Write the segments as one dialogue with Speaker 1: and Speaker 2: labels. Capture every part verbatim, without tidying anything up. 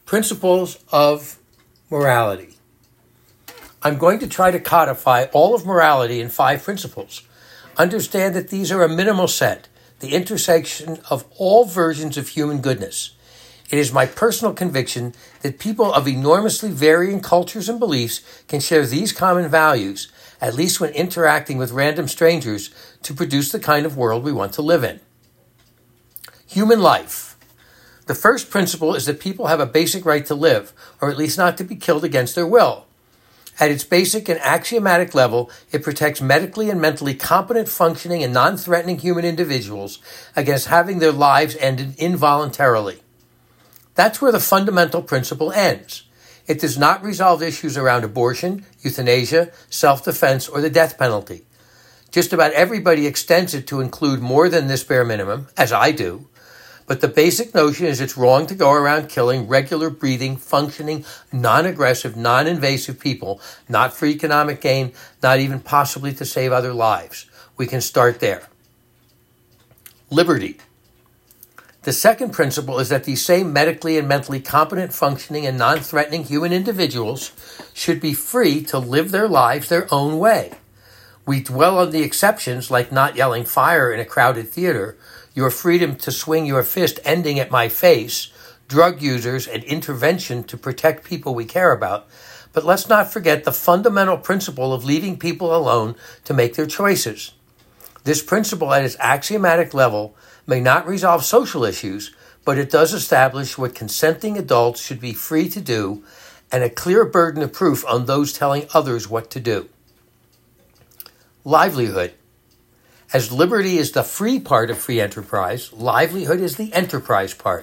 Speaker 1: Principles of morality. I'm going to try to codify all of morality in five principles. Understand that these are a minimal set, the intersection of all versions of human goodness. It is my personal conviction that people of enormously varying cultures and beliefs can share these common values, at least when interacting with random strangers, to produce the kind of world we want to live in. Human life. The first principle is that people have a basic right to live, or at least not to be killed against their will. At its basic and axiomatic level, it protects medically and mentally competent, functioning, and non-threatening human individuals against having their lives ended involuntarily. That's where the fundamental principle ends. It does not resolve issues around abortion, euthanasia, self-defense, or the death penalty. Just about everybody extends it to include more than this bare minimum, as I do. But the basic notion is it's wrong to go around killing regular breathing, functioning, non-aggressive, non-invasive people, not for economic gain, not even possibly to save other lives. We can start there. Liberty. The second principle is that these same medically and mentally competent, functioning, and non-threatening human individuals should be free to live their lives their own way. We dwell on the exceptions, like not yelling fire in a crowded theater, your freedom to swing your fist ending at my face, drug users, and intervention to protect people we care about. But let's not forget the fundamental principle of leaving people alone to make their choices. This principle at its axiomatic level may not resolve social issues, but it does establish what consenting adults should be free to do and a clear burden of proof on those telling others what to do. Livelihood. As liberty is the free part of free enterprise, livelihood is the enterprise part.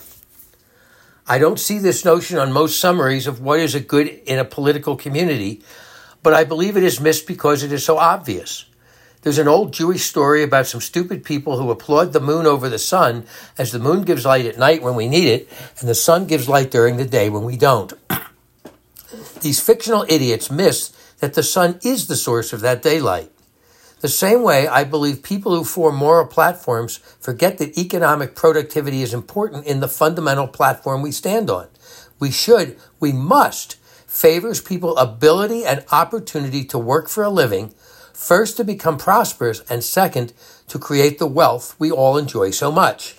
Speaker 1: I don't see this notion on most summaries of what is a good in a political community, but I believe it is missed because it is so obvious. There's an old Jewish story about some stupid people who applaud the moon over the sun, as the moon gives light at night when we need it, and the sun gives light during the day when we don't. These fictional idiots miss that the sun is the source of that daylight. The same way, I believe people who form moral platforms forget that economic productivity is important in the fundamental platform we stand on. We should, we must, favors people's ability and opportunity to work for a living, first to become prosperous, and second, to create the wealth we all enjoy so much.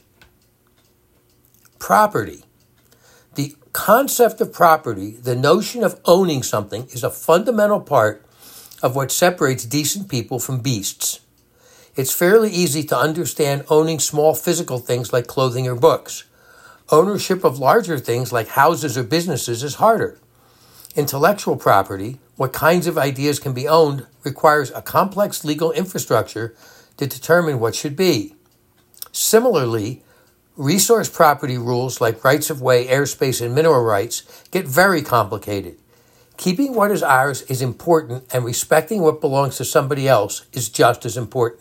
Speaker 1: Property. The concept of property, the notion of owning something, is a fundamental part of what separates decent people from beasts. It's fairly easy to understand owning small physical things like clothing or books. Ownership of larger things like houses or businesses is harder. Intellectual property, what kinds of ideas can be owned, requires a complex legal infrastructure to determine what should be. Similarly, resource property rules like rights of way, airspace, and mineral rights get very complicated. Keeping what is ours is important, and respecting what belongs to somebody else is just as important.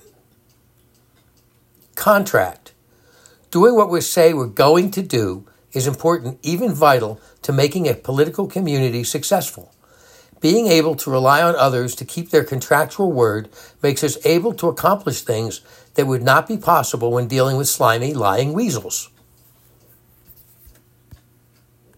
Speaker 1: Contract. Doing what we say we're going to do is important, even vital, to making a political community successful. Being able to rely on others to keep their contractual word makes us able to accomplish things that would not be possible when dealing with slimy, lying weasels.